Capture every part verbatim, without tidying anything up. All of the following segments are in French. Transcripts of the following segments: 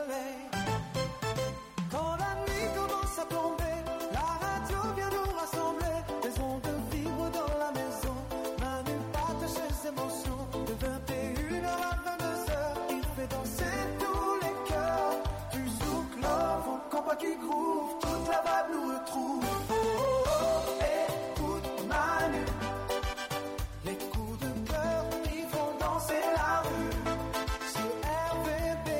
soleil. Quand la nuit commence à tomber, la radio vient nous rassembler. Les ondes vibrent dans la maison, Manu partage ses émotions. De vingt et une heures à vingt-deux heures, il fait danser tous les cœurs. Du zouk, love, au combat qui groove, toute la vibe nous retrouve. Oh, oh, oh, écoute Manu. Les coups de cœur, ils font danser la rue. Sur R V B.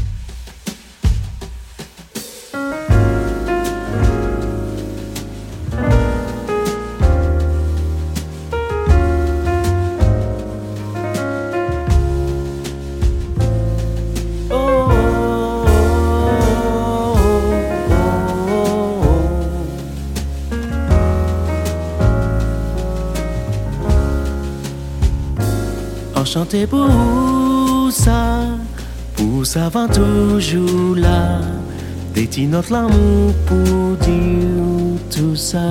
Enchanté pour ça, pour ça va toujours là. Déti notre l'amour pour dire tout ça.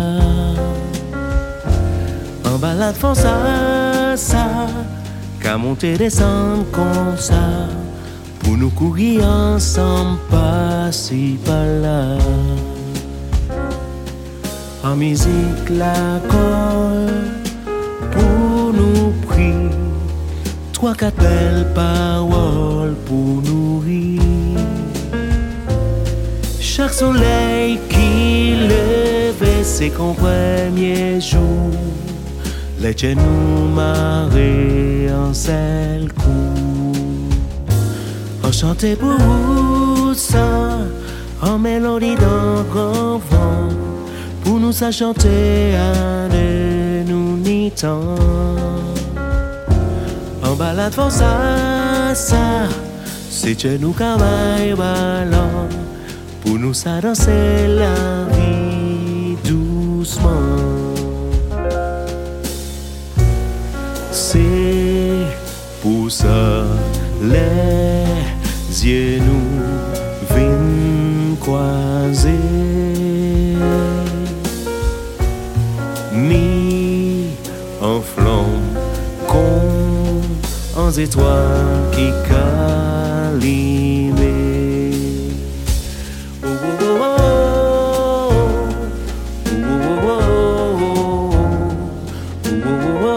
En balade font ça, ça, qu'à monter descendre comme ça. Pour nous courir ensemble, passer par là. En musique la colle, pour nous prier. Trois, quatre belles paroles pour nourrir. Chaque soleil qui levait, c'est qu'en premier jour, les dieux nous marraient en seul coup. Enchanté pour ça, en mélodie d'un grand vent, pour nous ça chanter à de nous ni temps. En balade font ça, ça, c'est Dieu nous cavaille ballon. Pour nous ça danser la vie doucement. C'est pour ça les yeux nous viennent croiser. Ni en flamme en étoiles qui caliment. Oh, oh, oh, oh, oh, oh,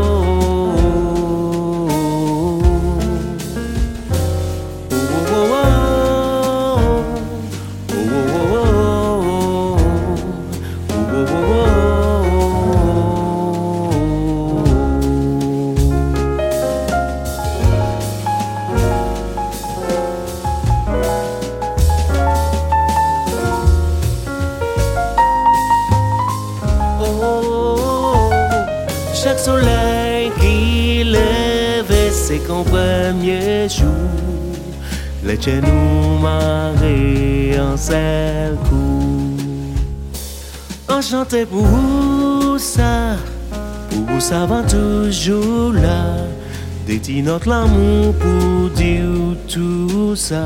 chaque soleil qui levait, c'est qu'en premier jour, les dieux nous marraient en seul coup. Enchanté pour ça, pour ça va toujours là. Déti notre l'amour pour dire tout ça.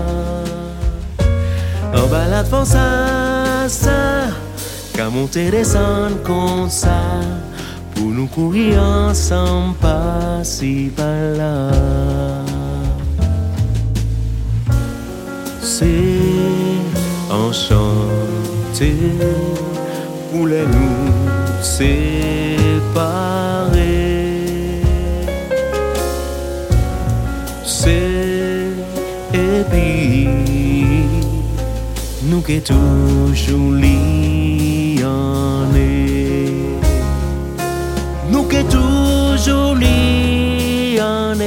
En balade font ça, ça, qu'à monter descendre comme ça. Pour nous courir ensemble, passer par là. C'est enchanté pour les nous séparer. C'est et puis nous qui toujours liés. Nous qui toujours liés.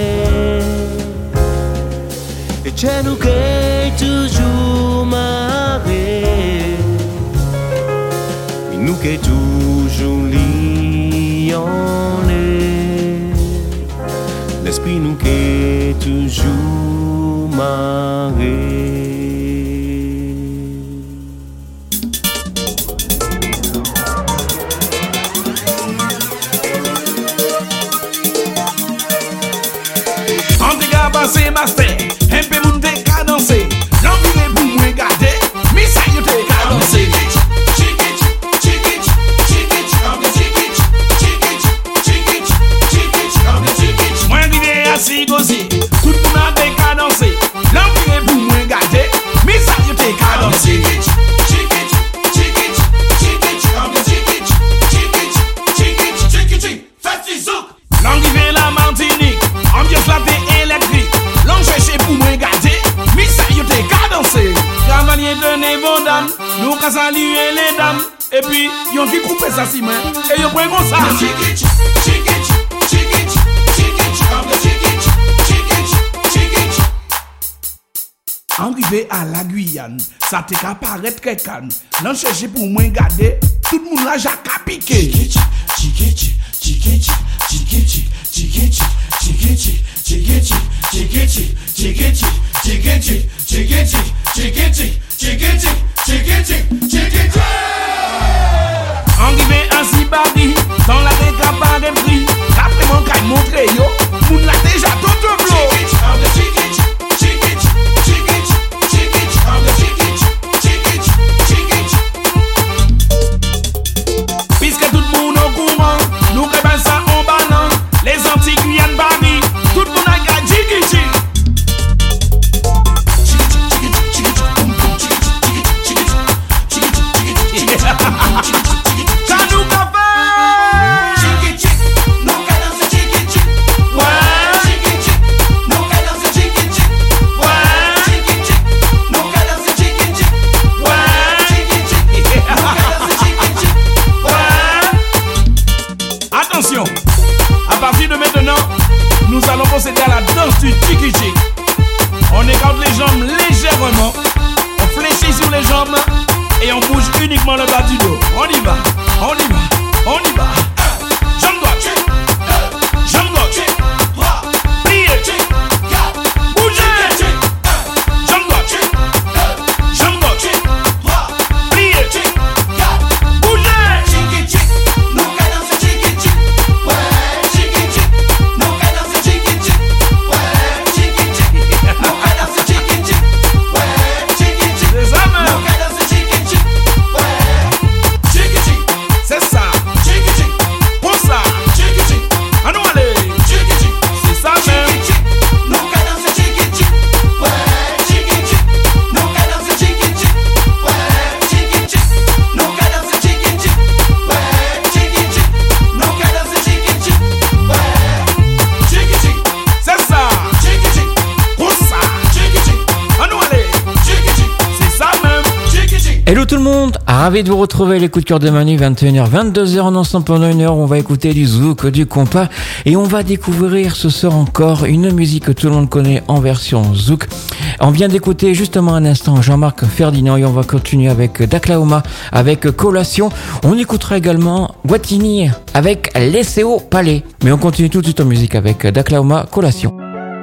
Et c'est nous qui toujours marrés. Nous qui toujours liés. L'esprit nous qui toujours marrés. Passer master, un peu moun te ka danser. L'envie pour me regarder, mais ça y te ka danser. Chiquit, chiquit, chiquit, comme chiquit, chiquit, chiquit, chiquit, comme chiquit. Moi arrivé assis gosé, tout le monde a te ka danser. L'envie pour me tenez vos dames, nous qu'à saluer les dames. Et puis, yon qui coupe ça si main, et yon prend comme ça. Chiquich, chiquich, chiquich, chiquich, chiquich, chiquich, chiquich. Arrivé à la Guyane, ça te qu'à paraître très calme. Non chercher pour moi garder, tout le monde là j'ai qu'à piquer. Chiquich, chiquich, chiquich, chiquich, chiquich, chiquich, chiquich, chiquich, chiquich, chiquich, chiquich, chiquich, chiquich, chiquich, chiquich. Arrivé à Sibari, dans la décapade des prix. Après mon caille montré yo, moun l'a déjà tout au bloc. Chiquich, chiquich, chiquich, chiquich, chiquich, chiquich, chiquich. Puisque tout le monde au courant, nous rébellons ça en banan. Les Antilles-Guyane Paris, tout le monde a gagné chiquich. Attention, à partir de maintenant, nous allons procéder à la danse du tchiki-tchik. On écarte les jambes légèrement, on fléchit sur les jambes et on bouge uniquement le bas du dos. On y va, on y va, on y va. Jambe droite, jambe gauche, pliez, bougez. Jambe droite, jambe gauche, pliez, bougez. Tchiki-tchik, nous qu'à danser tchiki-tchik. Ouais, tchiki-tchik, nous qu'à danser tchiki-tchik. Ouais, tchiki-tchik, nous qu'à danser tchiki-tchik. Ouais, tchiki-tchik, nous qu'à danser tchiki-tchik. Ouais, tchiki-tchik, c'est ça. Tchiki-tchik, pour ça. Tchiki-tchik, à nous aller. Tchiki-tchik, c'est ça même. Tchiki-tchik, nous qu'à danser tchiki-tchik. Ouais, tchiki-tchik, nous qu'à danser tchiki-tchik. Ouais, tchiki-tchik, nous qu'à danser tchiki-tchik. Ouais, tchiki-tchik, nous qu'à danser tchiki-tchik. Ouais, tchiki-tchik, c'est ça. Tchiki-tchik, pour ça. Tchiki-tchik, à nous aller. Tchiki-tchik, c'est ça même. Tchiki-tchik. Hello tout le monde, ravi de vous retrouver les coups de cœur de Manu, vingt et une heures, vingt-deux heures en ensemble pendant une heure, on va écouter du zouk, du compas et on va découvrir ce soir encore une musique que tout le monde connaît en version zouk. On vient d'écouter justement un instant Jean-Marc Ferdinand et on va continuer avec Daklaoma avec Collation. On écoutera également Guatini avec Leseo Palais. Mais on continue tout de suite en musique avec Daklaoma, Collation.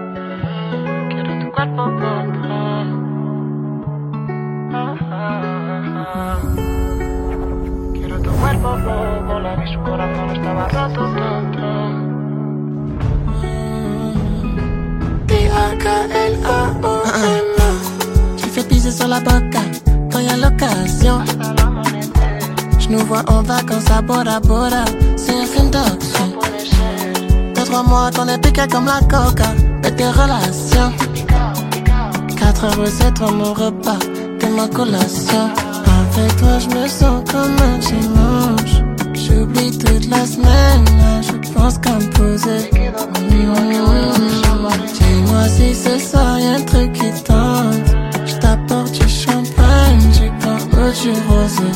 Tu fais piser sur la boca quand y'a l'occasion. Je nous vois en vacances à Bora Bora, c'est un film d'action. Deux trois mois qu'on est piqué comme la coca de tes relations. Quatre heures c'est toi mon repas, t'es ma collation. Avec toi je me sens comme un dimanche. J'oublie toute la semaine, là je pense qu'à me poser. Dis-moi si ce soir y'a un truc qui tente. Je t'apporte du champagne, du pain ou du rosé.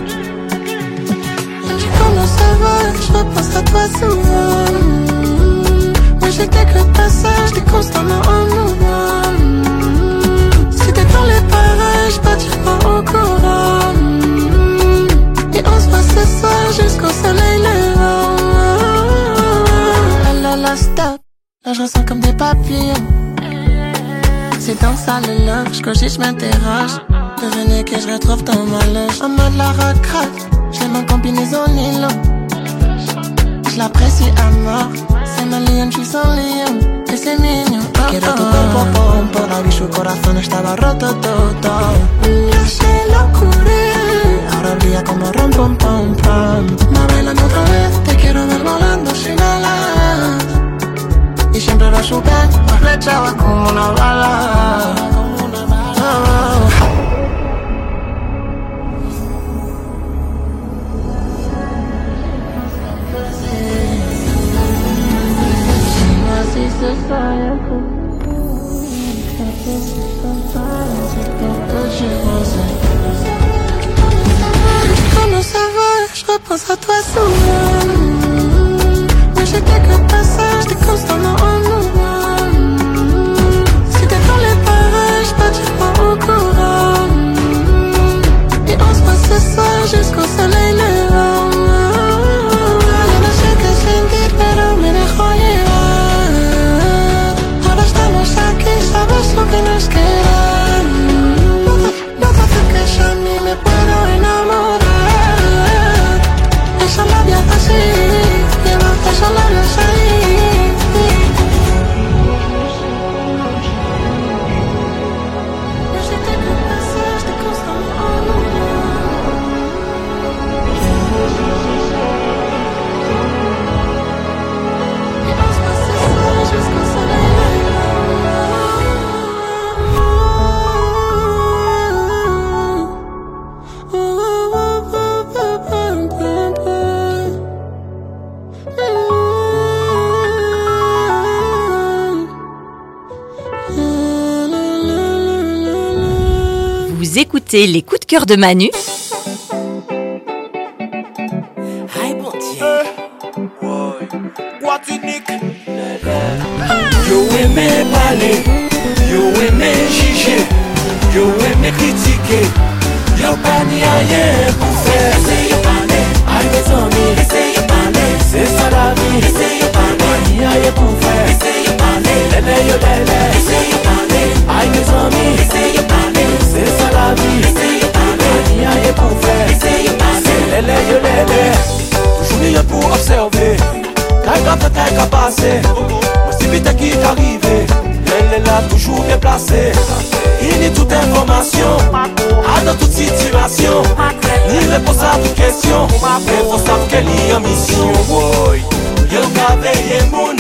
Et tu commences à voir, je repense à toi souvent. Moi j'ai quelques passages, t'es constamment en mouvement. Si t'es dans les parages, pas tiens-moi au courant. Et on se voit ce soir jusqu'au soleil levant. La la la stop, là je ressens comme des papillons. C'est dans ça le love, je cogite, je m'interroge. Devenez que je retrouve dans ma loge. En mode la recrate, j'aime en combinaison nylon. Je l'apprécie à mort, c'est ma lion, je suis son lion. Et c'est mignon. Quiero tu cuerpo, pom, por la vi su corazón estaba roto todo. Lâchez locura, ahora brilla como rom pom pom pom. Ma bailando otra vez, te quiero ver volando sin alas. Y siempre lo supe, me flechaba como una bala. Como una bala. Dis-moi si ce soir y'a que tu peux, tu peux, tu peux, tu peux, pense à toi souvent. Mais j'étais que passage, t'es constamment en nous. Si t'es dans les parages, pas tu pas au courant. Et on se passe ce soir jusqu'au soleil levant. Y'en a que senti, pero me dejó llevar. Ahora estamos aquí, sabes lo que nos queda. No te acerques a mí, me puedo enamorar. Esa labia así, lleva esos labios ahí. No sé qué te pasa, te consta y vamos a pasar jusqu'au soleil. Vous écoutez les coups de cœur de Manu. Guatinique. Yo aimé parler, yo aimé juger, yo aimé critiquer. Yo pas ni rien pour faire. Essayez de parler, aïe mes amis. Essayez de parler, c'est ça la vie. Essayez de parler, ni rien pour faire. Essayez de parler, lélé yo lélé. Essayez de parler, aïe mes amis. Essayez de parler, c'est ça la vie. Essayez de parler, ni rien pour faire. Essayez de parler, lélé yo lélé. Toujours rien pour observer. Taïka fait taïka passer. Moi c'est vite qui est arrivé. Elle est là toujours bien placée. Il nie toute information. A dans toute situation. Ni réponse à toute question. Mais faut savoir qu'elle y a mission. Yo ka veye moun,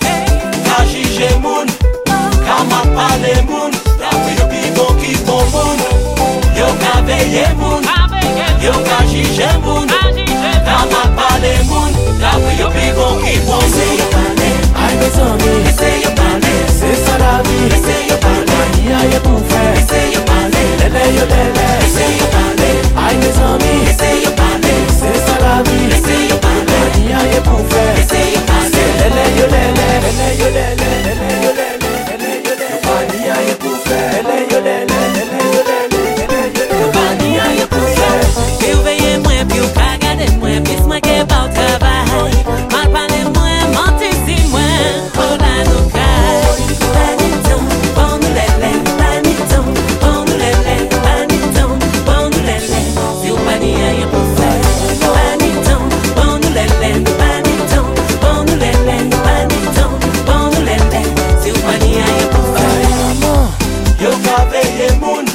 ka jige moun, ka ma pale moun. La vie yo pi bon ki bon moun. Yo ka veye moun, yo ka jige moun, ka ma pale moun. La vie yo pi bon ki bon moun. Essayez de parler, aïe mes amis. Essayez de parler, c'est ça la vie. Essayez de parler, ni rien pour faire. Essayez de parler, lélé yo lélé. Essayez de parler, aïe mes amis. Essayez de parler, c'est ça la vie. Essayez de parler, ni rien pour faire. Essayez de parler, lélé yo lélé. Lélé yo lélé, lélé yo lélé, lélé yo lélé. Yo pas ni rien pour faire. Lélé yo lélé, lélé yo lélé, lélé yo lélé. Yo pas ni rien pour faire. Eu veille moins, puis eu ka gade moins, puis moi qui est pas au travail. Mal parler moins, mentir si moins, oh la nous caille. Paniton, bon nous lélé, paniton, bon nous lélé, paniton, bon nous lélé. Si ou pas ni rien pour faire. Paniton, bon nous lélé, paniton, bon nous lélé, paniton, bon nous lélé. Si ou pas ni rien pour faire. Yo ka veye moun,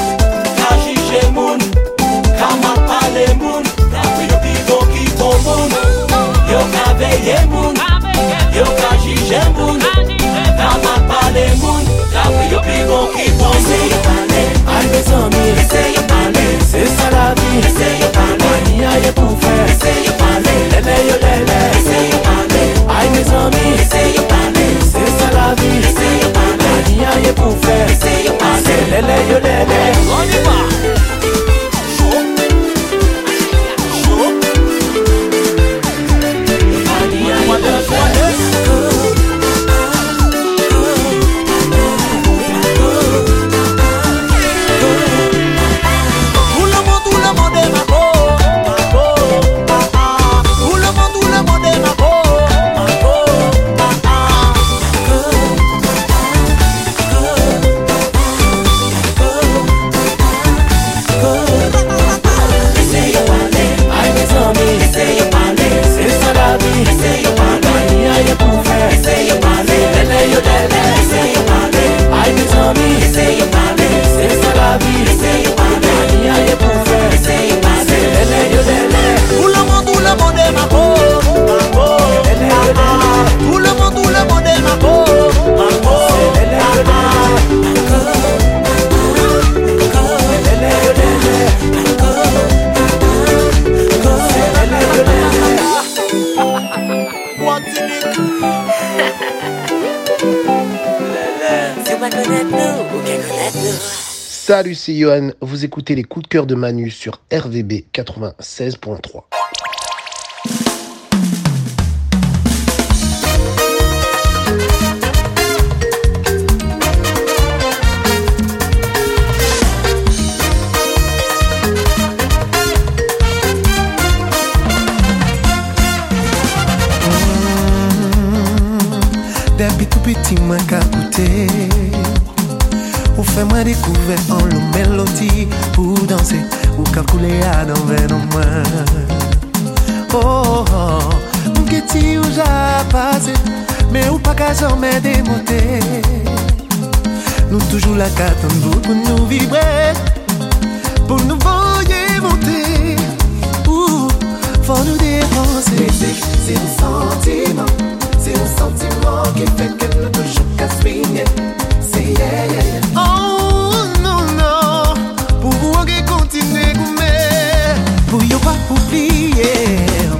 ka jige moun, ka ma pale moun. La vie yo pi bon ki bon moun. Yo ka veye moun, yo ka jige moun, ka ma pale moun. La vie yo pi bon ki bon moun. Essayez de parler, aïe mes amis. Essayez de parler, c'est ça la vie. Essayez de parler, ni rien pour faire. Essayez de parler, lélé yo lélé. Essayez de parler, aïe mes amis. Essayez de parler, c'est ça la vie. Essayez de parler, ni rien pour faire. Essayez de parler, lélé yo lélé. On y va. Chaud, chaud. Moi de fois Tout le monde, tout le monde est ma go, ma go, ah ah. Tout le monde, tout le monde est ma go, ma go, ah ah. Essayez de parler, aïe mes amis. Essayez de parler, c'est ça la vie. Essayez de parler, ni rien pour faire. Essayez de parler, lélé yo lélé. Essayez de parler, aïe mes amis. Essayez de parler, c'est ça la vie. Essayez de parler, ni rien pour faire. Essayez de parler, lélé yo lélé. Tout le monde, tout le monde est ma go, ma go, lélé yo lélé. Tout le monde, tout le monde est ma go, ma go, lélé yo lélé. Lélé yo lélé. Si ou pas connaître nous, ou qu'à connaître nous. Salut, c'est Johan. Vous écoutez les coups de cœur de Manu sur R V B quatre-vingt-seize point trois. puis tout petit moi capoté. Ou fait moi découvrir en l'eau mélodie. Pour danser, ou calculer à dans vers moi. Oh, oh, mon petit ou j'ai passé. Mais ou pas qu'à jamais démonter. Nous toujours la carte en bout pour nous vibrer. Pour nous voyer monter. Ouh, faut nous dépenser. Musique, c'est un sentiment. C'est un sentiment qui fait que nous toujours qu'à swinguer. C'est yeah, yeah, yeah. Oh non, non. Pour vous continuer gourmet. Pour y pas oublier.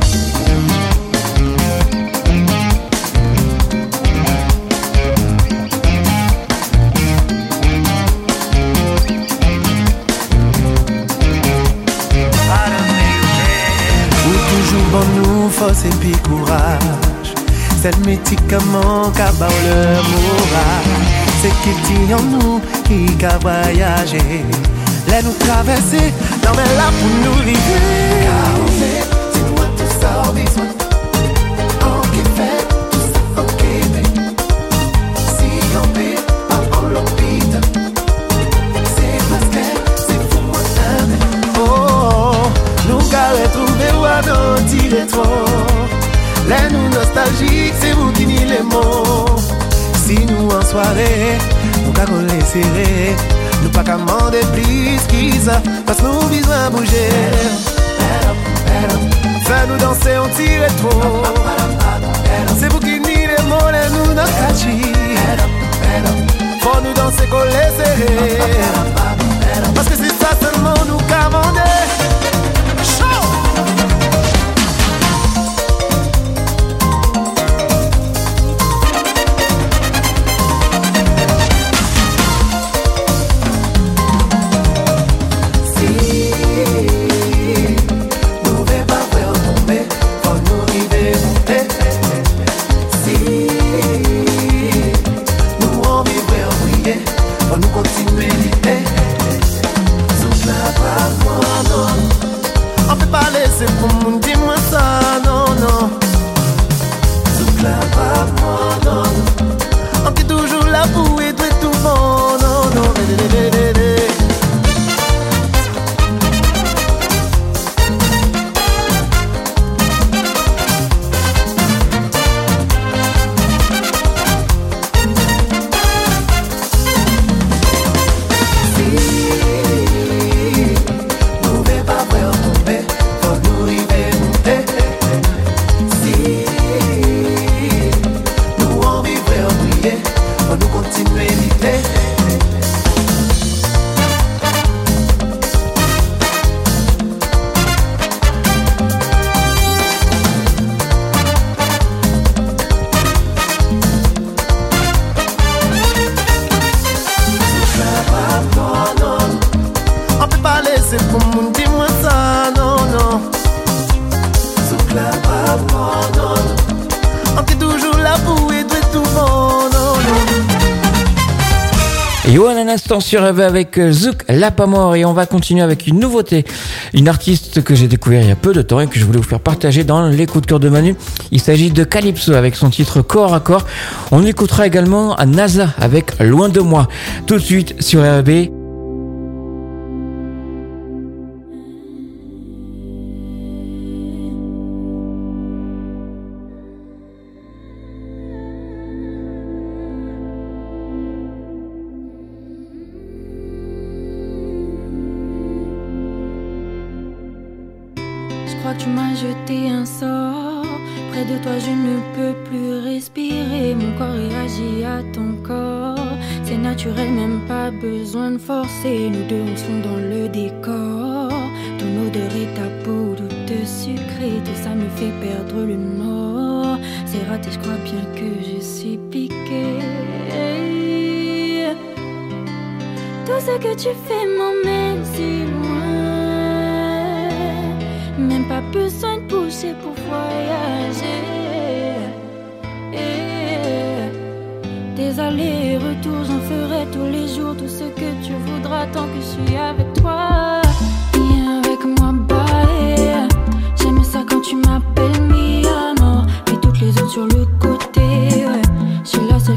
Bon nous force et puis courage. C'est le médicament qui a le moral. C'est qui dit en nous qui a voyagé. Laisse nous traverser, non mais là pour nous arriver. Car on fait, dis-moi tout ça en besoin. En qui fait, tout ça en qui fait. Si on fait, pas en l'hôpital. C'est parce que c'est pour moi un. Oh, nous qu'à retrouver ou à nous tirer trop. Les nous nostalgiques, c'est vous qui n'y les mots. Si nous en soirée, nous qu'à coller serré. Nous pas qu'à demander plus qui ça. Parce que nous besoin bouger. Fais-nous danser, on tire trop. C'est vous qui n'y les mots, les nous nostalgiques. Faut nous danser, coller serré. Parce que c'est ça seulement nous qu'à demander. Yoann un instant sur Rêve avec Zouk Lapamor et on va continuer avec une nouveauté, une artiste que j'ai découvert il y a peu de temps et que je voulais vous faire partager dans les coups de cœur de Manu. Il s'agit de Calypso avec son titre Corps à Corps. On écoutera également à NASA avec Loin de moi. Tout de suite sur R B. Tu m'as jeté un sort. Près de toi je ne peux plus respirer. Mon corps réagit à ton corps. C'est naturel, même pas besoin de forcer. Nous deux on se fond dans le décor. Ton odeur et ta peau toute sucrée. Tout ça me fait perdre le nord. C'est raté, je crois bien que je suis piquée. Tout ce que tu fais m'emmène si loin. Même pas besoin de pousser pour voyager. Des allers-retours, j'en ferai tous les jours. Tout ce que tu voudras tant que je suis avec toi. Viens avec moi, bye. J'aime ça quand tu m'appelles mi amor. Mets toutes les autres sur le côté, ouais. Je suis là,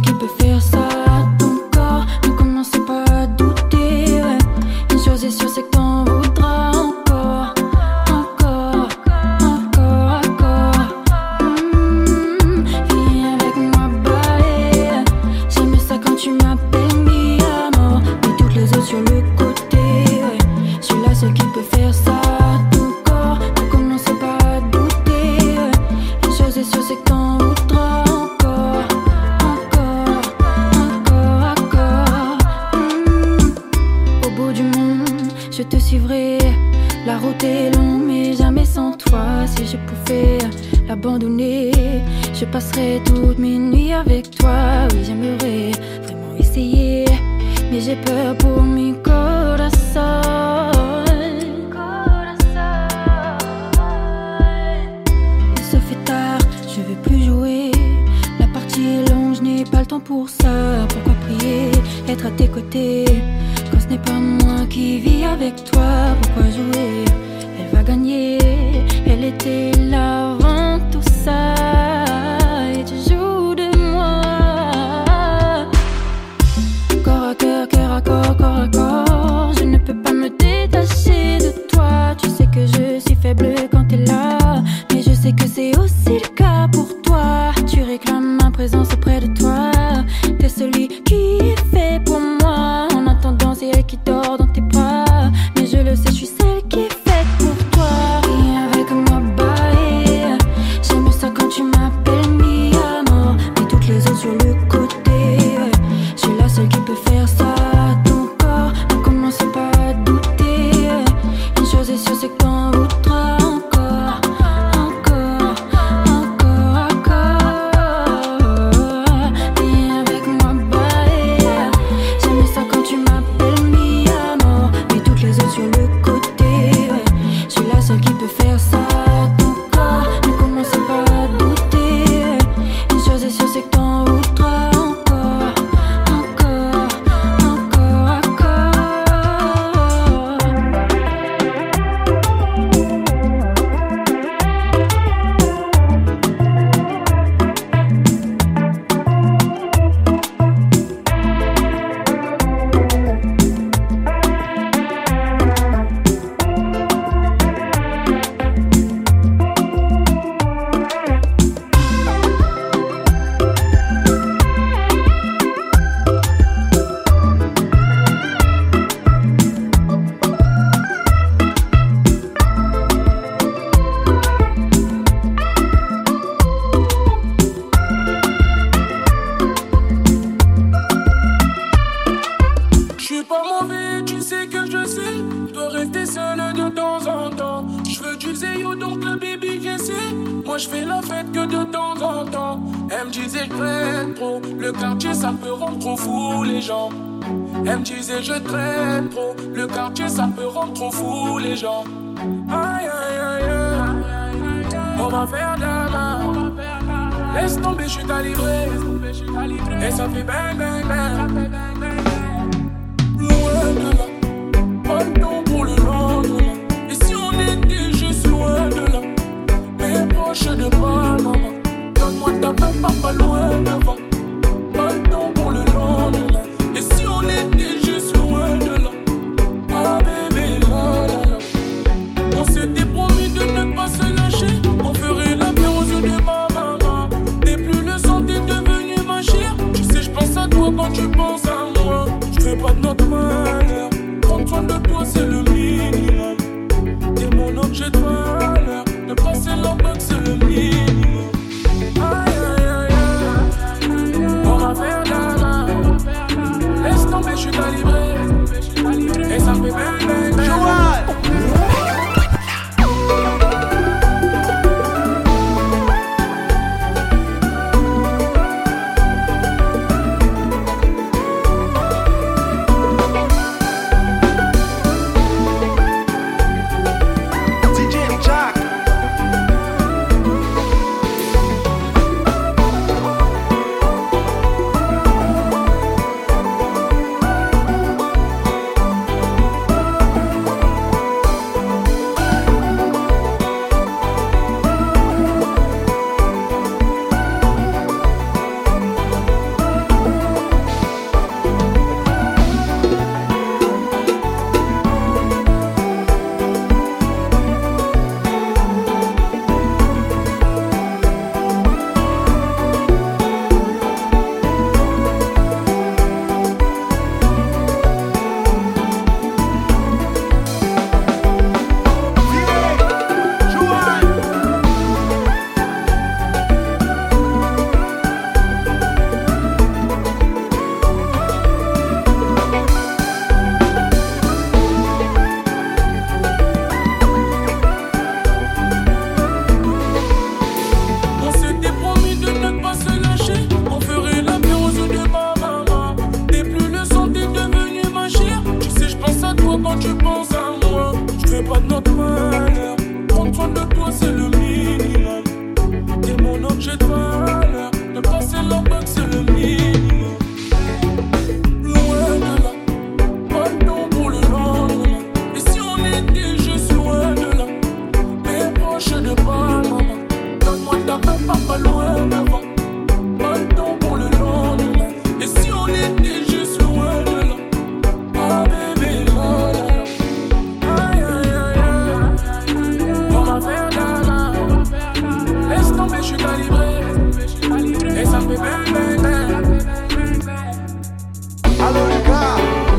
la seule qui peut faire ça. Ton corps ne commence pas à douter. Une chose est sûre, c'est que t'en voudras encore, encore, encore, encore. Mmh. Au bout du monde, je te suivrai. La route est longue, mais jamais sans toi. Si je pouvais l'abandonner, je passerais toutes mes nuits avec toi. Oui, j'aimerais vraiment essayer, mais j'ai peur pour mi corazón. Il se fait tard, je veux plus jouer. La partie est longue, je n'ai pas le temps pour ça. Pourquoi prier, être à tes côtés quand ce n'est pas moi qui vis avec toi? Pourquoi jouer? Elle va gagner, elle était là avant tout ça. Et tu joues de moi. Corps à cœur, cœur à corps, corps à corps. Je ne peux pas me détacher de toi. Tu sais que je suis faible quand t'es là, mais je sais que c'est aussi le cas pour toi. Tu réclames ma présence auprès de toi. T'es celui qui est fait pour moi. En attendant, c'est elle qui dort dans tes bras. Mais je le sais, je suis celle qui est faite pour toi. Viens avec moi, bye. J'aime ça quand tu m'appelles mi amor. Mets toutes les autres sur le côté. Je suis la seule qui peut faire ça. Ton corps ne commence pas à douter. Une chose est sûre, c'est que t'en voudras encore, encore, encore, encore. Viens avec moi, bye. J'aime ça quand tu m'appelles mi amor. Mets toutes les autres sur le côté. Je suis la seule qui peut faire ça. Ton corps ne commence pas à douter. Une chose est sûre, c'est que t'en voudras encore, encore, encore, encore. Je suis pas mauvais, tu sais que je sais de rester seul de temps en temps. Je veux du zéyo, donc le baby j'essaie. Moi je fais la fête que de temps en temps. Elle me disait je traîne trop, le quartier ça peut rendre trop fou les gens. Elle me disait je traîne trop, le quartier ça peut rendre trop fou les gens. Aïe aïe aïe aïe, on va faire de la main. Laisse tomber, je suis calibré. Et ça fait bang bang bang. Loin de là, pas le temps pour le lendemain. Et si on était juste loin de là, mais proche de moi, maman. Donne-moi ta main, pas loin devant. Pas le temps pour le lendemain. Et si on était juste loin de là, ah bébé, là, là, là. On s'était promis de ne pas se lâcher. On ferait la paix aux yeux de ma maman. T'es plus le sang, t'es devenu ma chère. Tu sais, je pense à toi quand tu penses à moi. Je veux pas de notre malheur. Prendre soin de toi, c'est le minimum. T'es mon objet de valeur. Ne passer la bague, c'est le minimum. Aïe, aïe, aïe, aïe. On va faire la main. Laisse tomber, je suis calibré. Et ça fait bang, bang, bang. pense à moi. Je veux pas de notre malheur. Prendre soin de toi, c'est le minimum. T'es mon objet de valeur. Ne passer la bague, c'est le minimum. Loin de là, pas de temps pour le lendemain. Et si on était juste loin de là, mais proche de pas, maman. Donne-moi ta main, pas loin devant. Pas de temps pour le lendemain. Et si on était juste loin de là, ah bébé, oh là là. Aïe aïe aïe aïe. On va faire la la. Laisse tomber, je suis calibré. Et ça fait bang bang bang. Allô Lucas.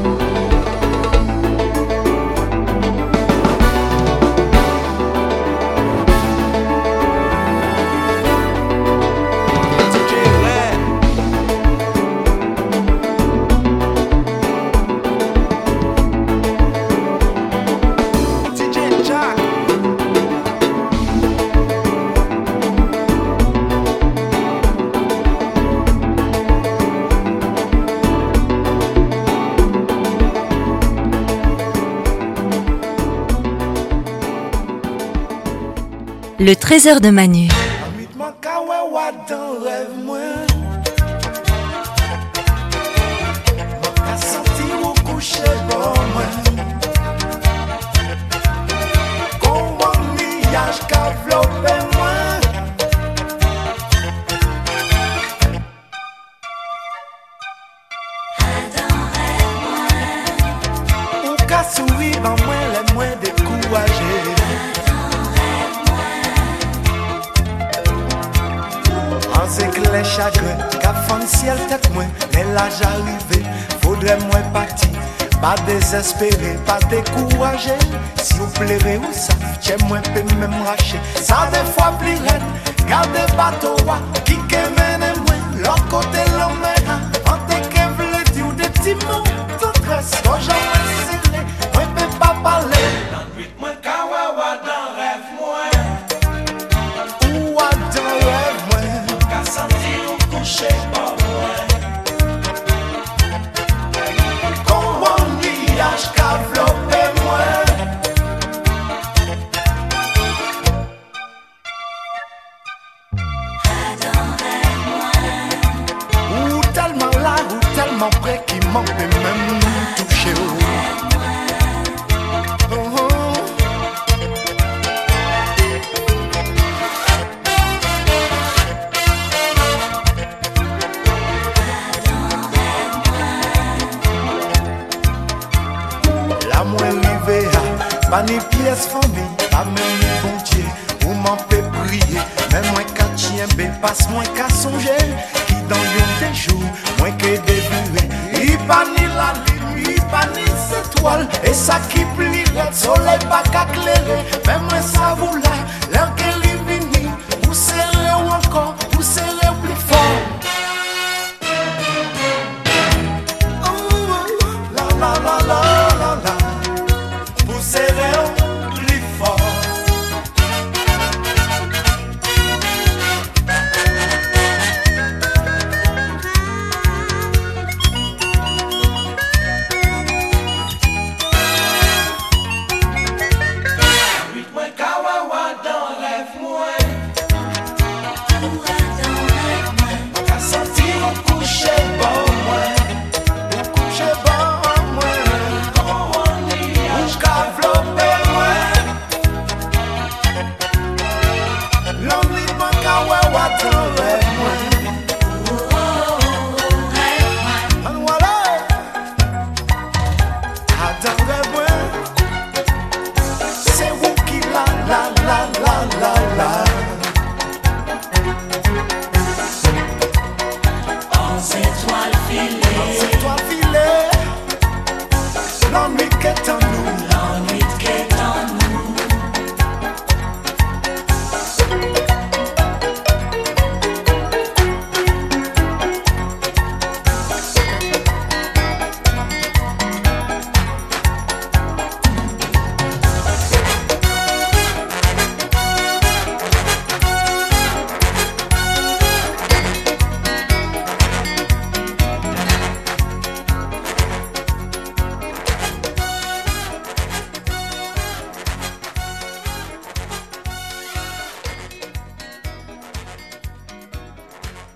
Le trésor de Manu. Moi kawawa dans rêve moi. Moi ka senti au coucher bon moi. Comment niage ka flopé moi. Ou ka sourire en moi les moins découragés. C'est que les chagrins, qu'a fan ciel tête moins, mais l'âge arrivé, faudrait moins partir, pas désespérer, pas décourager. Si vous plairez ou ça, tiens moins peut même racher. Ça des fois plus raide, gardez bateau, qui mène moins, l'autre côté l'homme, en te qu'elle dire des petits mots, tout reste, quand j'en ai serré, moi peux pas parler. Dans huit mois, kawawa dans rêve moins, ou à dans rêve moins. Senti au coucher pas loin. Comment nuage qu'a flopé moi. Ou tellement là, ou tellement près qu'il m'en peut même toucher. Pas ni pièces famille, pas même ni bon Dieu, ou m'en peut prier. Même moi qu'à tien bé, passe moins qu'à songer. Qui dans yon des jours, moins que des buées. Il pas ni la lune, il pas ni étoile. Et ça qui plie, le soleil pas qu'à clairer. Même moi ça vous là, l'heure qu'elle est venue. Vous serrez ou encore, vous serrez plus fort. Oh, la la la la la la. Serrez plus fort. Huit mois kawawa dans rêve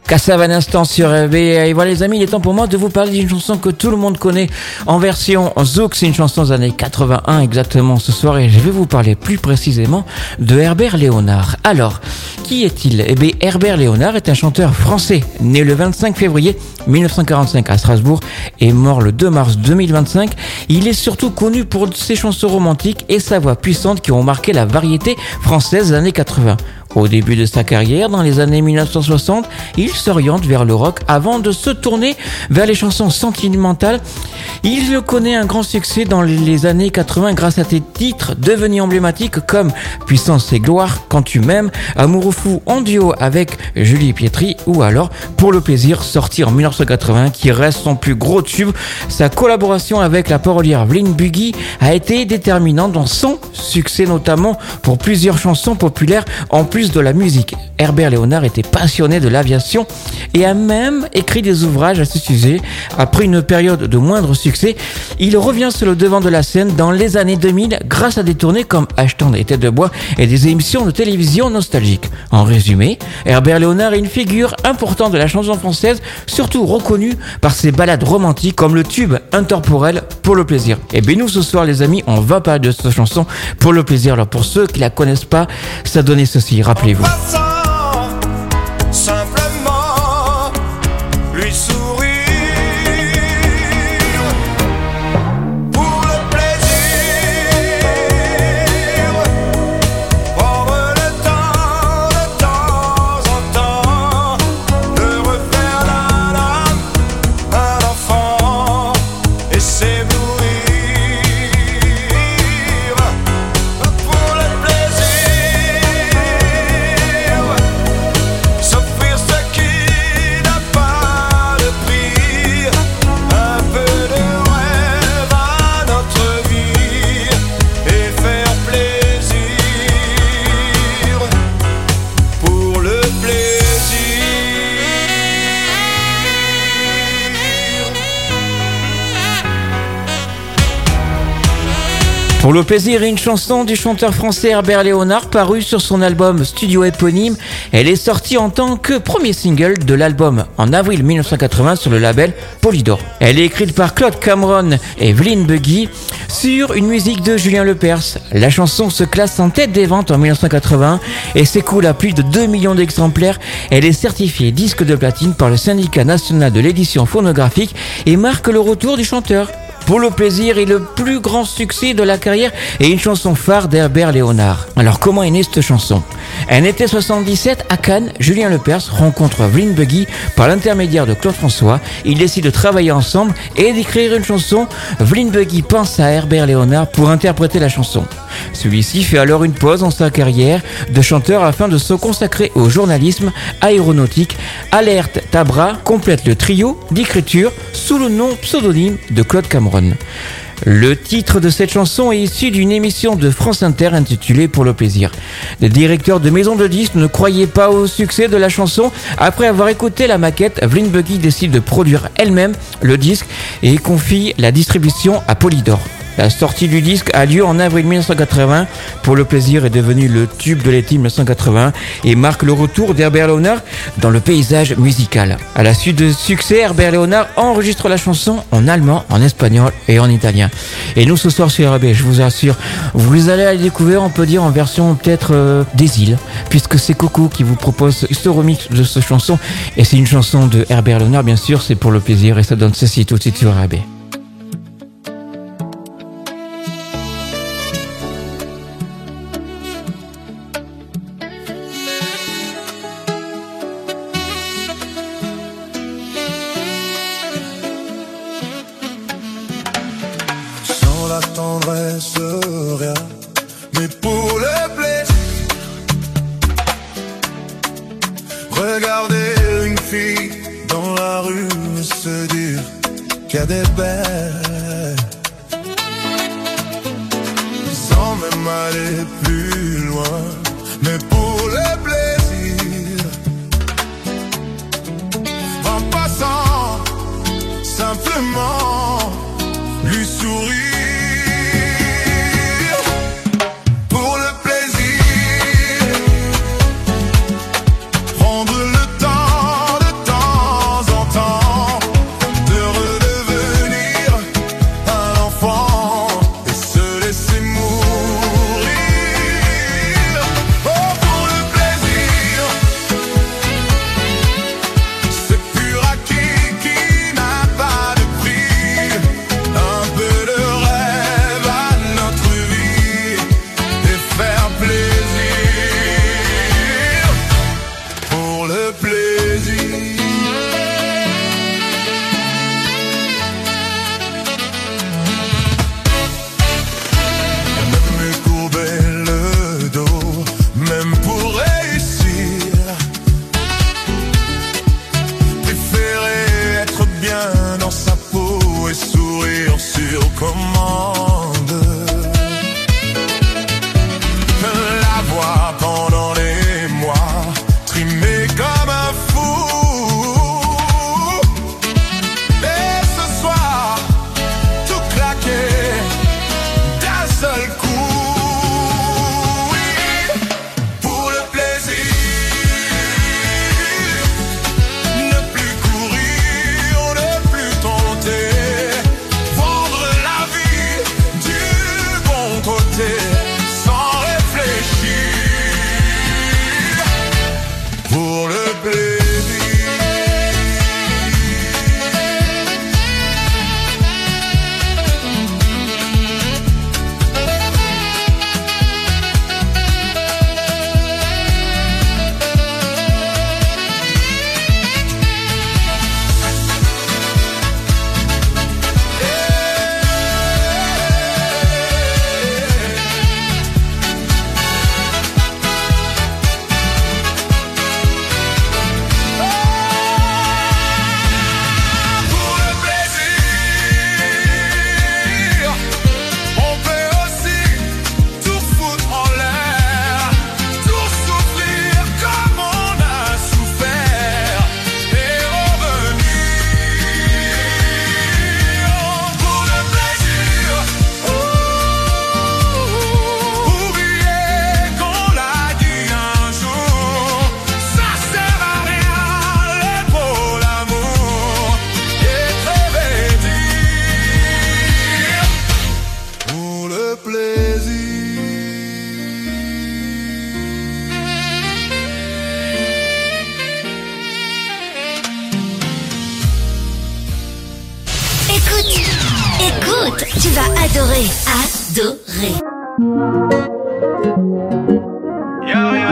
Kassav un instant sur R B. Et voilà les amis, il est temps pour moi de vous parler d'une chanson que tout le monde connaît en version zouk. C'est une chanson des années quatre-vingt-un exactement ce soir et je vais vous parler plus précisément de Herbert Léonard. Alors, qui est-il? Eh bien, Herbert Léonard est un chanteur français né le vingt-cinq février mille neuf cent quarante-cinq à Strasbourg et mort le deux mars deux mille vingt-cinq. Il est surtout connu pour ses chansons romantiques et sa voix puissante qui ont marqué la variété française des années quatre-vingts. Au début de sa carrière, dans les années mille neuf cent soixante, il s'oriente vers le rock avant de se tourner vers les chansons sentimentales. Il connaît un grand succès dans les années quatre-vingts grâce à des titres devenus emblématiques comme Puissance et gloire, Quand tu m'aimes, Amoureux fou en duo avec Julie Pietri ou alors Pour le plaisir, sorti en mille neuf cent quatre-vingts qui reste son plus gros tube. Sa collaboration avec la parolière Vlyn Buggy a été déterminante dans son succès, notamment pour plusieurs chansons populaires en plus de la musique. Herbert Léonard était passionné de l'aviation et a même écrit des ouvrages à ce sujet. Après une période de moindre succès, il revient sur le devant de la scène dans les années deux mille grâce à des tournées comme Ashton et Tête de bois et des émissions de télévision nostalgiques. En résumé, Herbert Léonard est une figure importante de la chanson française, surtout reconnue par ses ballades romantiques comme le tube intemporel Pour le plaisir. Et bien nous ce soir les amis, on va parler de cette chanson Pour le plaisir. Alors pour ceux qui la connaissent pas, ça donnait ceci, rappelez-vous. Simplement lui sourire pour le plaisir, prendre le temps de temps en temps de refaire l'âme d'un enfant et s'éblouir pour le plaisir. S'offrir ce qui n'a pas de prix, un peu de rêve à notre vie et faire plaisir pour le plaisir. Pour le plaisir, une chanson du chanteur français Herbert Léonard parue sur son album studio éponyme. Elle est sortie en tant que premier single de l'album en avril mille neuf cent quatre-vingts sur le label Polydor. Elle est écrite par Claude Cameron et Vlyn Buggy sur une musique de Julien Lepers. La chanson se classe en tête des ventes en mille neuf cent quatre-vingts et s'écoule à plus de deux millions d'exemplaires. Elle est certifiée disque de platine par le syndicat national de l'édition phonographique et marque le retour du chanteur. Pour le plaisir est le plus grand succès de la carrière et une chanson phare d'Herbert Léonard. Alors comment est née cette chanson? En été soixante-dix-sept, à Cannes, Julien Lepers rencontre Vlyn Buggy par l'intermédiaire de Claude François. Ils décident de travailler ensemble et d'écrire une chanson. Vlyn Buggy pense à Herbert Léonard pour interpréter la chanson. Celui-ci fait alors une pause dans sa carrière de chanteur afin de se consacrer au journalisme aéronautique. Alerte Tabra complète le trio d'écriture sous le nom pseudonyme de Claude Cameron. Le titre de cette chanson est issu d'une émission de France Inter intitulée Pour le plaisir. Le directeur de maison de disques ne croyait pas au succès de la chanson. Après avoir écouté la maquette, Vlyn Buggy décide de produire elle-même le disque et confie la distribution à Polydor. La sortie du disque a lieu en avril mille neuf cent quatre-vingts. Pour le plaisir est devenu le tube de l'été mille neuf cent quatre-vingts et marque le retour d'Herbert Léonard dans le paysage musical. À la suite de succès, Herbert Léonard enregistre la chanson en allemand, en espagnol et en italien. Et nous ce soir sur R B, je vous assure, vous allez la découvrir, on peut dire en version peut-être euh, des îles, puisque c'est Coco qui vous propose ce remix de cette chanson. Et c'est une chanson de Herbert Léonard, bien sûr, c'est Pour le plaisir et ça donne ceci tout de suite sur R B. La tendresse, rien, mais pour le plaisir. Regarder une fille dans la rue et se dire qu'il y a des belles, sans même aller plus loin, mais pour le plaisir. En passant, simplement lui sourire. Prendre le temps de adoré, adoré. Yo, yo.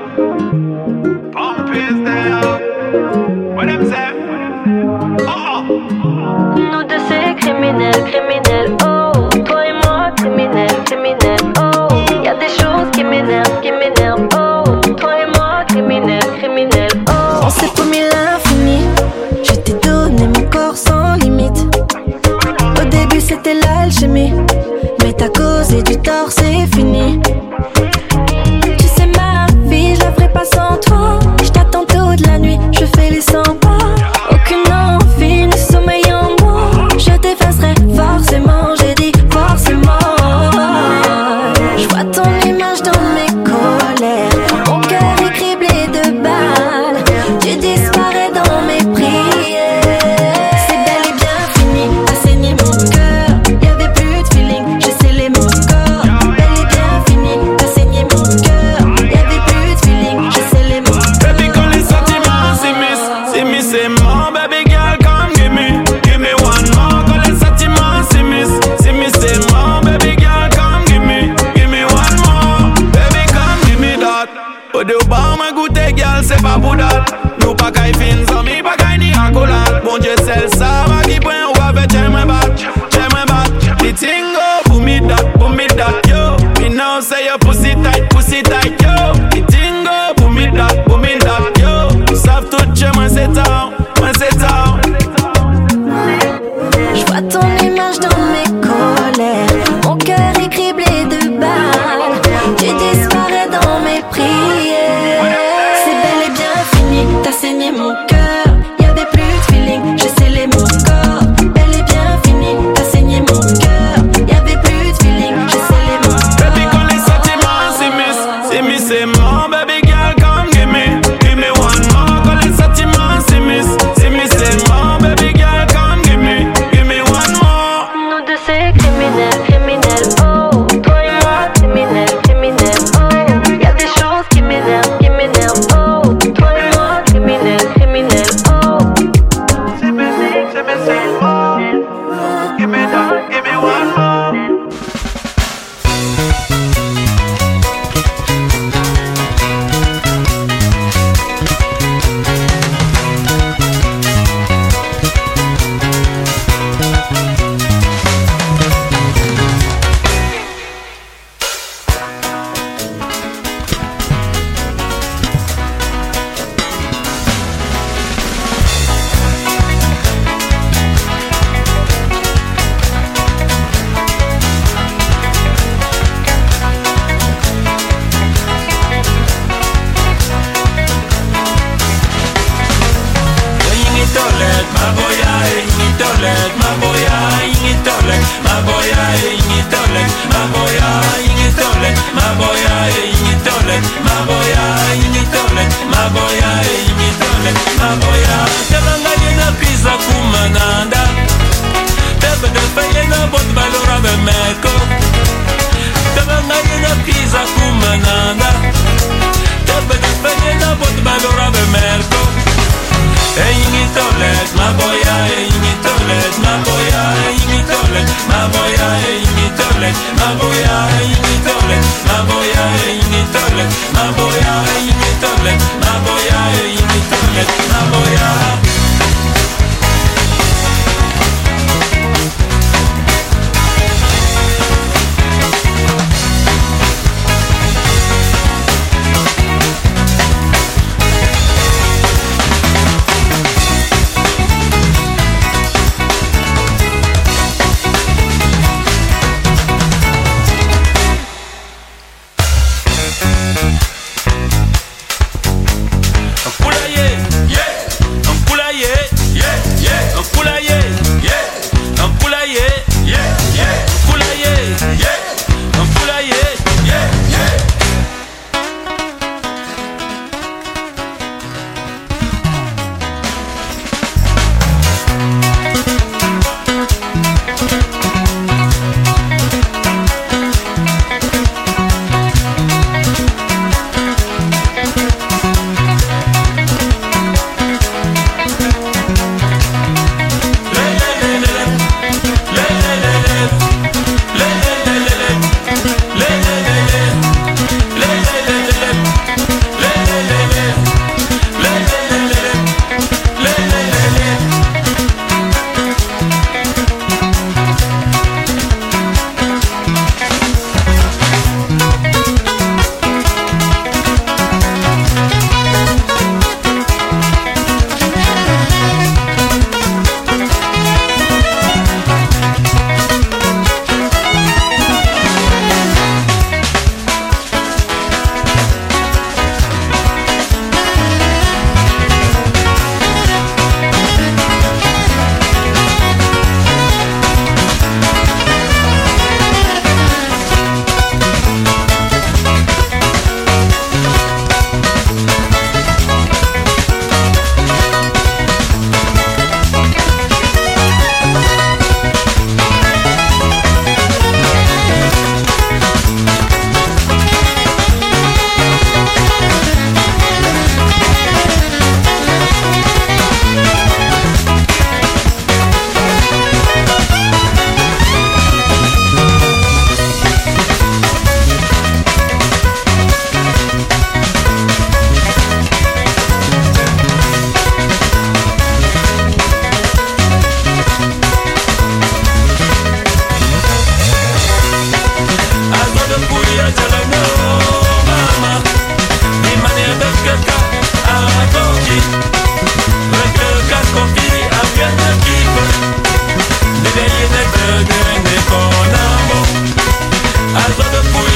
Pump is there. What them say? Oh. Nous deux c'est criminel, criminel, oh. Toi et moi, criminel, criminel, oh. Y'a des choses qui m'énervent, qui m'énervent, oh. Toi et moi, criminel, criminel, oh. On s'est promis l'infini. Je t'ai donné mon corps sans limite. Au début c'était l'alchimie, mais t'as causé du tort, c'est fini. Tu sais ma vie, je la ferai pas sans toi. Je t'attends toute la nuit, je fais les cent pas. Aucune envie ne sommeille en moi. Je t'effacerai forcément, j'ai dit forcément. Je vois ton image dans mes colères. Mon cœur est criblé de balles. Tu disparais dans mes prières. C'est bel et bien fini, t'as saigné mon cœur. Y'avait plus de feeling, j'ai scellé mon corps. Bel et bien fini, t'as saigné mon cœur. Y'avait plus de feeling, j'ai scellé mon corps. Baby, quand les sentiments s'immiscent, s'immiscent, c'est mon baby girl, come give me, give me one more. Quand les sentiments s'immiscent, s'immiscent, c'est mon baby girl, come give me, give me one more. Baby, come give me that. Au dehors, ma goûter, girl, c'est pas pour that. Nous pas qu'à y fin, amis, pas qu'à ni accolade. Bon Dieu, c'est ça, va qui prend, on va faire, j'aime bat, j'aime bat. The thing go, pour me that, pour me that, yo. Me now say your pussy tight, pussy tight, yo. The thing go, pour me that, pour me that, yo. Savent tout, je m'en sais tant, m'en sais tant. Je vois ton image dans mes colères. Mon cœur est criblé de balles. Tu disparais dans mes prières. C'est bel et bien fini, t'as saigné mon cœur. Y'avait plus de feeling, j'ai scellé mon corps. Bel et bien fini, t'as saigné mon cœur. Y'avait plus de feeling, j'ai scellé mon corps. Baby, quand les sentiments s'immiscent, s'immiscent, c'est mon baby girl, come give me, give me one more. Quand les sentiments s'immiscent, s'immiscent, c'est mon baby girl, come give me, give me one more. Nous deux c'est criminel, criminel, oh. Toi et moi, criminel, criminel, oh. Y'a des choses qui m'énervent, qui m'énervent, oh. Toi et moi, criminel, criminel, oh. C'est basic, c'est basic, oh. Give me that, give me one more.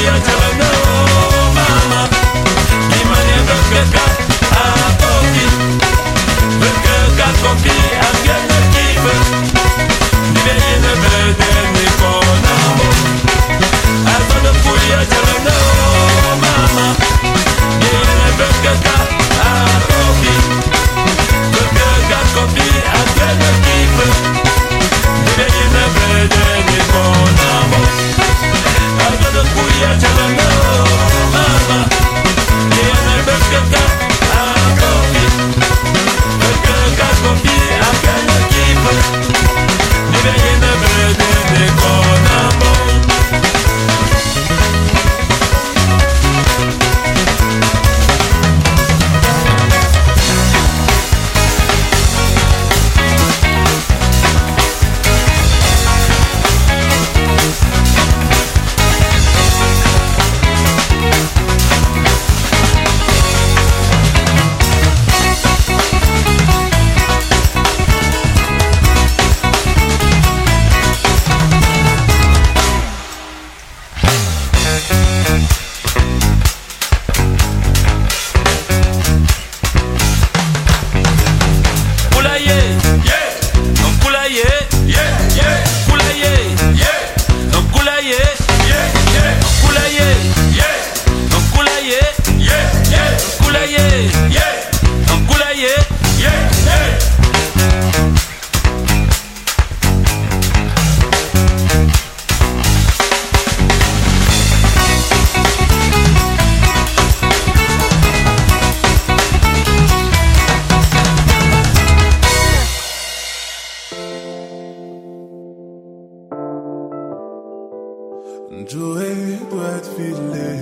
kuya jalano mama Imane bekeka a kopi Bekeka kopi a gana kive Niveye bede ni konamo Azana kuya jalano mama Imane bekeka a kopi Bekeka kopi a gana kive Niveye bede ni konamo Azana kuya jalano mama Imane bekeka a kopi Bekeka kopi a gana kive Niveye bede ni konamo Joey doit être filé.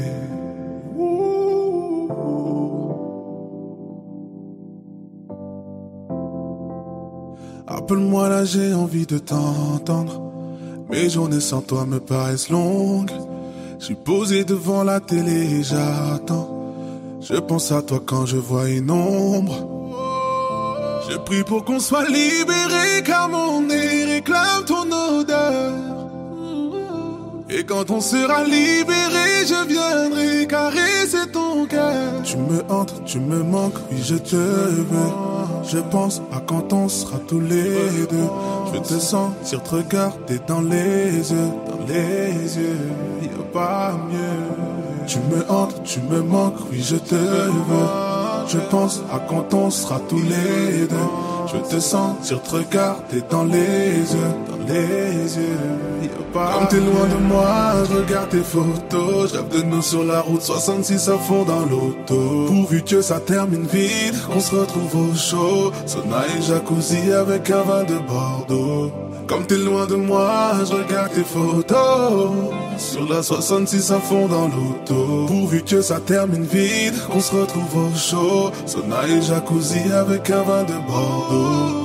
Appelle-moi là, j'ai envie de t'entendre. Mes journées sans toi me paraissent longues. Je suis posé devant la télé et j'attends. Je pense à toi quand je vois une ombre. Je prie pour qu'on soit libéré car mon nez réclame ton odeur. Et quand on sera libéré, je viendrai caresser ton cœur. Tu me hantes, tu me manques, oui je te veux. Je pense à quand on sera tous les deux. Je te sentir te regarder dans les yeux, dans les yeux, y'a pas mieux. Tu me hantes, tu me manques, oui je te veux. Je pense à quand on sera tous les deux. Je te sentir te regarder dans les yeux, dans les yeux. Comme t'es loin de moi, je regarde tes photos. Je rêve de nous sur la route soixante-six à fond dans l'auto. Pourvu que ça termine vite, qu'on se retrouve au chaud. Sauna et jacuzzi avec un vin de Bordeaux. Comme t'es loin de moi, je regarde tes photos. Sur la soixante-six à fond dans l'auto. Pourvu que ça termine vite, qu'on se retrouve au chaud. Sauna et jacuzzi avec un vin de Bordeaux.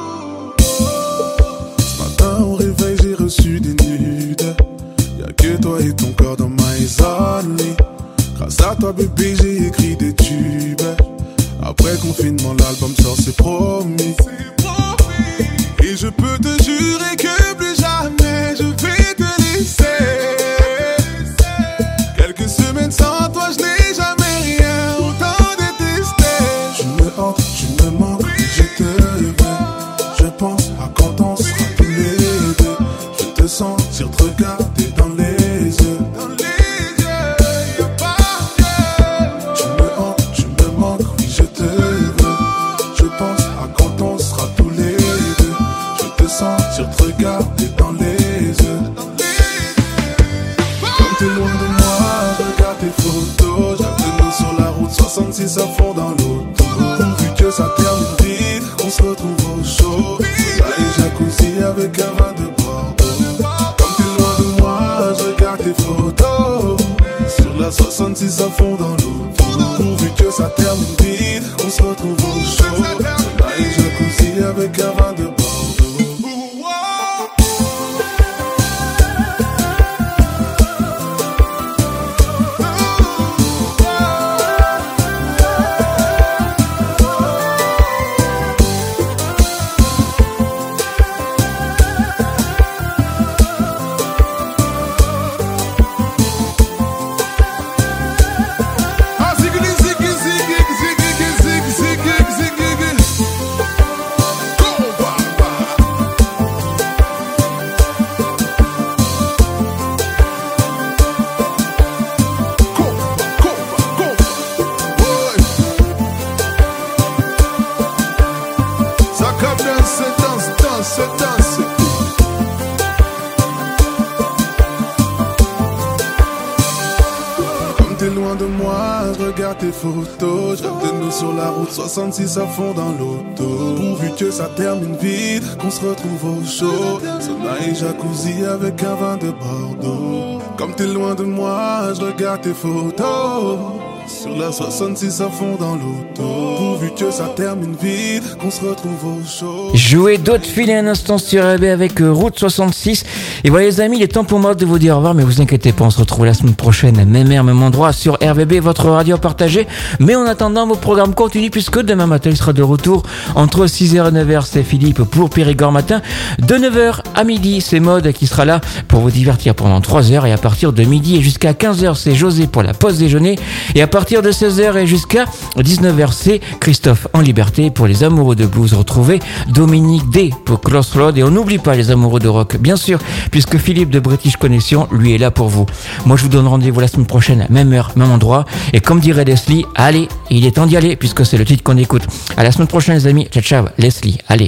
Ce matin au réveil j'ai reçu des nudes. Y'a que toi et ton corps dans ma only. Grâce à toi bébé j'ai écrit des tubes. Après confinement l'album sort, c'est promis. Et je peux te jurer que plus jamais je vais te laisser. Quelques semaines sans toi, je n'ai jamais rien autant détesté. Tu me hantes, tu me manques, je te veux. Je pense à quand on sera tous les deux. Je te sentir te regarder dans les yeux. Dans les yeux, y'a pas mieux. Tu me hantes, tu me manques, oui je te veux. Je pense à quand on sera tous les deux. Je te sentir te regarder dans les yeux. Comme t'es loin de moi, je regarde tes photos. J'appelle nous sur la route soixante-six à fond dans l'auto. Pourvu que ça termine vite, qu'on se retrouve au chaud. Là et jacuzzi avec un vin de Bordeaux. Comme t'es loin de moi, je regarde tes photos. Sur la soixante-six à fond dans l'auto. Pourvu que ça termine vite, qu'on se retrouve au chaud. Là et jacuzzi avec un vin de Bordeaux. loin de moi, je regarde tes photos. Je rêve de nous sur la route soixante-six à fond dans l'auto. Pourvu que ça termine vite, qu'on se retrouve au chaud. Sauna et jacuzzi avec un vin de Bordeaux. Comme t'es loin de moi, je regarde tes photos. Sur la soixante-six à fond dans l'auto. Pourvu que ça termine vite, qu'on se retrouve au chaud. Jouer d'autres filets un instant sur R B avec euh, Route soixante-six. Et voilà les amis, il est temps pour moi de vous dire au revoir. Mais vous inquiétez pas, on se retrouve la semaine prochaine, même heure, même endroit, sur R V B, votre radio partagée. Mais en attendant, vos programmes continuent puisque demain matin, il sera de retour entre six heures et neuf heures. C'est Philippe pour Périgord Matin. De neuf heures à midi, c'est Maud qui sera là pour vous divertir pendant trois heures. Et à partir de midi et jusqu'à quinze heures, c'est José pour la pause déjeuner. Et à partir de seize heures et jusqu'à dix-neuf heures, c'est Christophe en liberté pour les amoureux de blues. Retrouvez Dominique D pour Crossroad. Et on n'oublie pas les amoureux de rock, bien sûr, puisque Philippe de British Connection, lui, est là pour vous. Moi, je vous donne rendez-vous la semaine prochaine, même heure, même endroit. Et comme dirait Leslie, allez, il est temps d'y aller, puisque c'est le titre qu'on écoute. À la semaine prochaine, les amis. Ciao, ciao, Leslie, allez.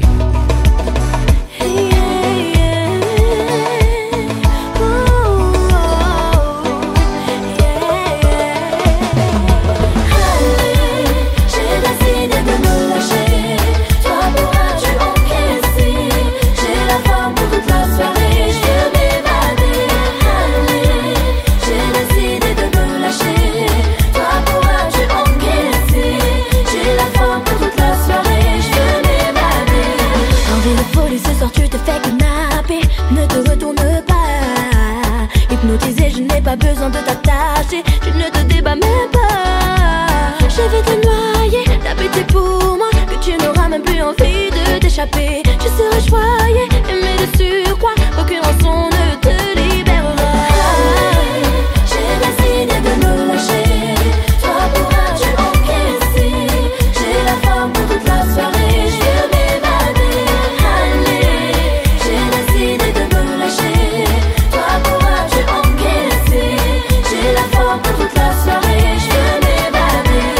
Hypnotisé, je n'ai pas besoin de t'attacher. Tu ne te débats même pas. Je vais te noyer, t'habiter pour moi, que tu n'auras même plus envie de t'échapper. Tu seras choyé, aimé de surcroît, aucune rançon ne te libérera. J'ai décidé de me lâcher. Toi pourras-tu encaisser? J'ai la forme pour toute la soirée. Je veux m'évader. Allez, j'ai décidé de me lâcher. Toi pourras-tu encaisser? J'ai la forme pour toute la soirée. Je veux m'évader.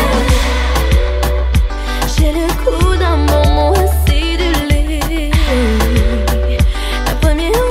J'ai le coup d'un moment acidulé. La première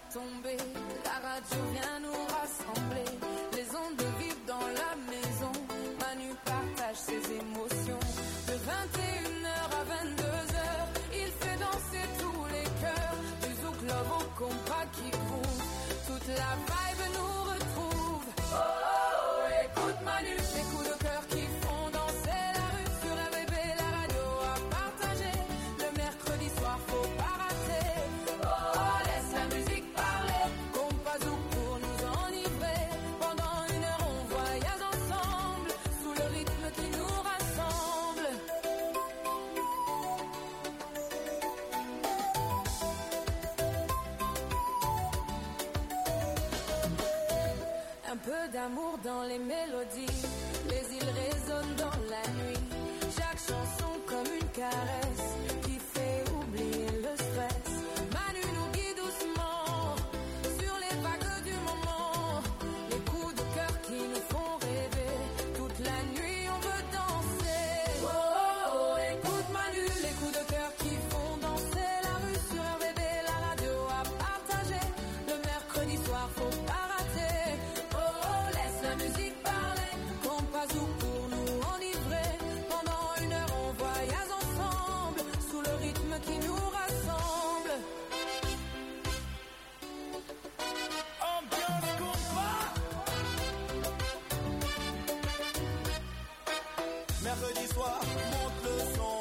tomber, la radio vient nous rassembler. Les ondes vivent dans la maison, Manu partage ses émotions. De vingt et une heures à vingt-deux heures, il fait danser tous les cœurs. Du zouk love au compas qui groove, toute la vibe nous retrouve. Oh, oh, oh, écoute Manu, les coups de cœur qui font danser la rue. Sur un bébé, la radio à partager. Le mercredi soir, faut pas rater. Oh, oh, laisse la musique parler. Compas zouk pour nous enivrer. Pendant une heure, on voyage ensemble, sous le rythme qui nous rassemble. Un peu d'amour dans les mélodies, les îles résonnent dans la nuit. Chaque chanson comme une caresse qui fait oublier le stress. Manu nous guide doucement sur les vagues du moment. Les coups de cœur qui nous font rêver. Toute la nuit on veut danser. Oh, oh, oh, écoute Manu, les coups de cœur qui font danser la rue. Sur un bébé, la radio à partager. Le mercredi soir, faut pas rater. Oh, oh, laisse la musique parler. Compas zouk pour nous enivrer. Pendant une heure, on voyage ensemble, sous le rythme qui nous rassemble. Ambiance compas. Mercredi soir, monte le son.